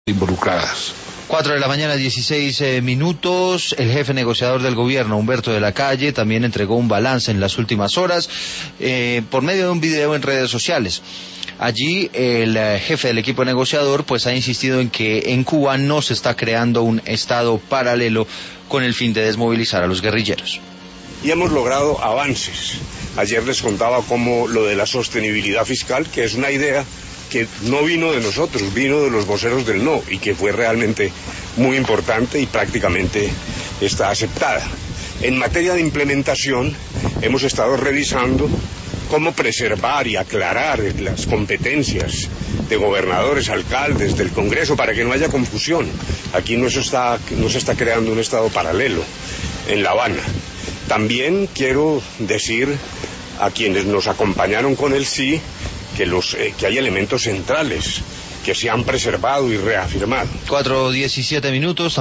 involucradas. 4 de la mañana, 16 minutos. El jefe negociador del gobierno, Humberto de la Calle, también entregó un balance en las últimas horas por medio de un video en redes sociales. Allí el jefe del equipo negociador pues ha insistido en que en Cuba no se está creando un estado paralelo con el fin de desmovilizar a los guerrilleros. Y hemos logrado avances. Ayer les contaba cómo lo de la sostenibilidad fiscal, que es una idea que no vino de nosotros, vino de los voceros del no, y que fue realmente muy importante y prácticamente está aceptada. En materia de implementación, hemos estado revisando cómo preservar y aclarar las competencias de gobernadores, alcaldes, del Congreso, para que no haya confusión. Aquí no se está creando un estado paralelo en La Habana. También quiero decir a quienes nos acompañaron con el sí, que hay elementos centrales que se han preservado y reafirmado. 4:17 minutos.